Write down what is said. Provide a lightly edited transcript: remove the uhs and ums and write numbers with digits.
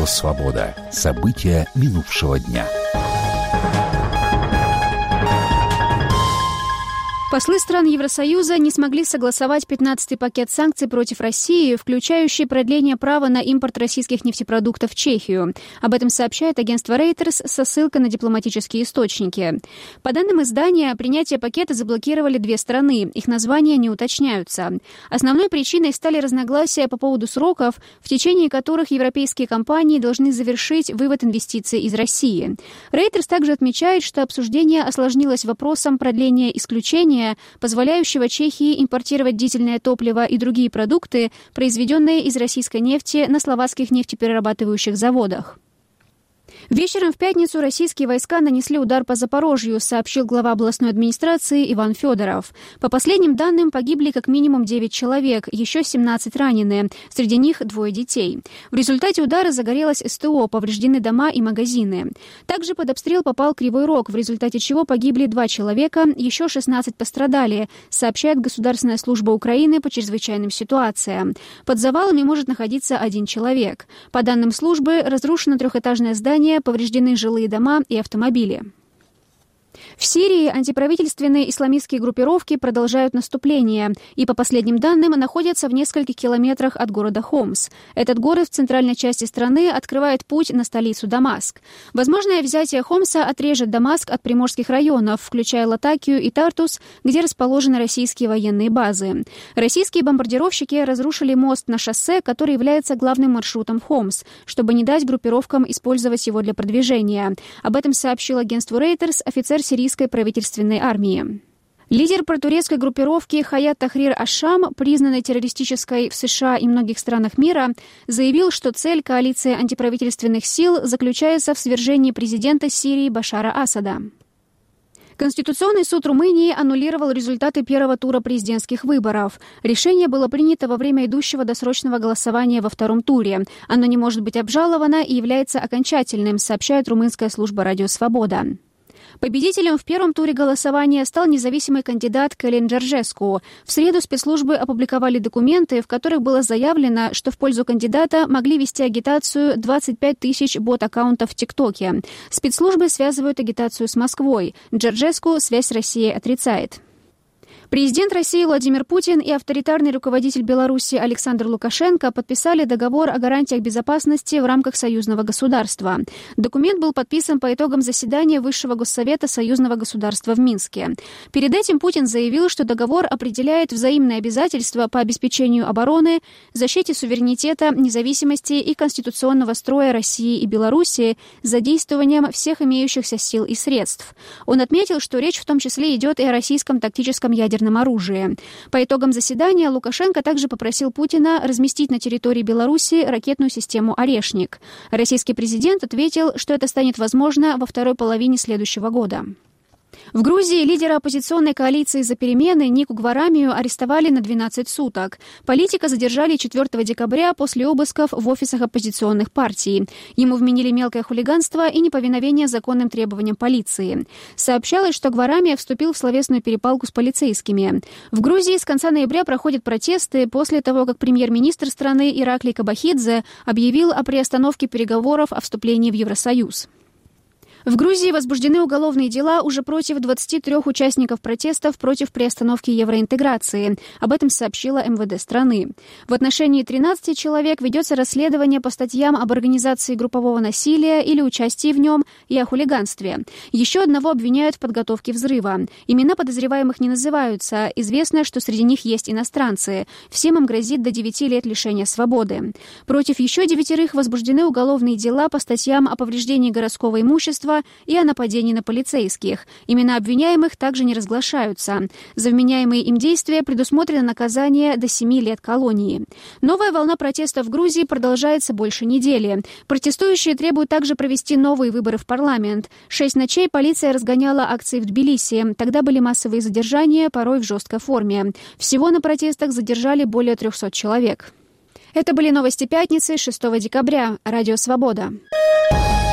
Радио «Свобода». События минувшего дня. Послы стран Евросоюза не смогли согласовать 15-й пакет санкций против России, включающий продление права на импорт российских нефтепродуктов в Чехию. Об этом сообщает агентство Reuters со ссылкой на дипломатические источники. По данным издания, принятие пакета заблокировали две страны. Их названия не уточняются. Основной причиной стали разногласия по поводу сроков, в течение которых европейские компании должны завершить вывод инвестиций из России. Reuters также отмечает, что обсуждение осложнилось вопросом продления исключения, позволяющего Чехии импортировать дизельное топливо и другие продукты, произведенные из российской нефти на словацких нефтеперерабатывающих заводах. Вечером в пятницу российские войска нанесли удар по Запорожью, сообщил глава областной администрации Иван Федоров. По последним данным, погибли как минимум 9 человек, еще 17 ранены, среди них 2 детей. В результате удара загорелось СТО, повреждены дома и магазины. Также под обстрел попал Кривой Рог, в результате чего погибли 2 человека, еще 16 пострадали, сообщает Государственная служба Украины по чрезвычайным ситуациям. Под завалами может находиться 1 человек. По данным службы, разрушено 3-этажное здание, повреждены жилые дома и автомобили. В Сирии антиправительственные исламистские группировки продолжают наступление и, по последним данным, находятся в нескольких километрах от города Хомс. Этот город в центральной части страны открывает путь на столицу Дамаск. Возможное взятие Хомса отрежет Дамаск от приморских районов, включая Латакию и Тартус, где расположены российские военные базы. Российские бомбардировщики разрушили мост на шоссе, который является главным маршрутом в Хомс, чтобы не дать группировкам использовать его для продвижения. Об этом сообщил агентству Reuters офицер сирийской правительственной армии. Лидер протурецкой группировки Хаят Тахрир аш-Шам, признанной террористической в США и многих странах мира, заявил, что цель коалиции антиправительственных сил заключается в свержении президента Сирии Башара Асада. Конституционный суд Румынии аннулировал результаты первого тура президентских выборов. Решение было принято во время идущего досрочного голосования во втором туре. Оно не может быть обжаловано и является окончательным, сообщает румынская служба «Радио Свобода». Победителем в первом туре голосования стал независимый кандидат Калин Джорджеску. В среду спецслужбы опубликовали документы, в которых было заявлено, что в пользу кандидата могли вести агитацию 25 тысяч бот-аккаунтов в ТикТоке. Спецслужбы связывают агитацию с Москвой. Джорджеску связь с Россией отрицает. Президент России Владимир Путин и авторитарный руководитель Беларуси Александр Лукашенко подписали договор о гарантиях безопасности в рамках союзного государства. Документ был подписан по итогам заседания Высшего Госсовета союзного государства в Минске. Перед этим Путин заявил, что договор определяет взаимные обязательства по обеспечению обороны, защите суверенитета, независимости и конституционного строя России и Беларуси с задействованием всех имеющихся сил и средств. Он отметил, что речь в том числе идет и о российском тактическом ядерном оружии. По итогам заседания Лукашенко также попросил Путина разместить на территории Беларуси ракетную систему «Орешник». Российский президент ответил, что это станет возможно во второй половине следующего года. В Грузии лидера оппозиционной коалиции «За перемены» Нику Гварамию арестовали на 12 суток. Политика задержали 4 декабря после обысков в офисах оппозиционных партий. Ему вменили мелкое хулиганство и неповиновение законным требованиям полиции. Сообщалось, что Гварамия вступил в словесную перепалку с полицейскими. В Грузии с конца ноября проходят протесты после того, как премьер-министр страны Ираклий Кабахидзе объявил о приостановке переговоров о вступлении в Евросоюз. В Грузии возбуждены уголовные дела уже против 23 участников протестов против приостановки евроинтеграции. Об этом сообщила МВД страны. В отношении 13 человек ведется расследование по статьям об организации группового насилия или участии в нем и о хулиганстве. Еще одного обвиняют в подготовке взрыва. Имена подозреваемых не называются. Известно, что среди них есть иностранцы. Всем им грозит до 9 лет лишения свободы. Против еще 9 возбуждены уголовные дела по статьям о повреждении городского имущества и о нападении на полицейских. Имена обвиняемых также не разглашаются. За вменяемые им действия предусмотрено наказание до 7 лет колонии. Новая волна протестов в Грузии продолжается больше недели. Протестующие требуют также провести новые выборы в парламент. 6 ночей полиция разгоняла акции в Тбилиси. Тогда были массовые задержания, порой в жесткой форме. Всего на протестах задержали более 300 человек. Это были новости пятницы, 6 декабря. Радио «Свобода».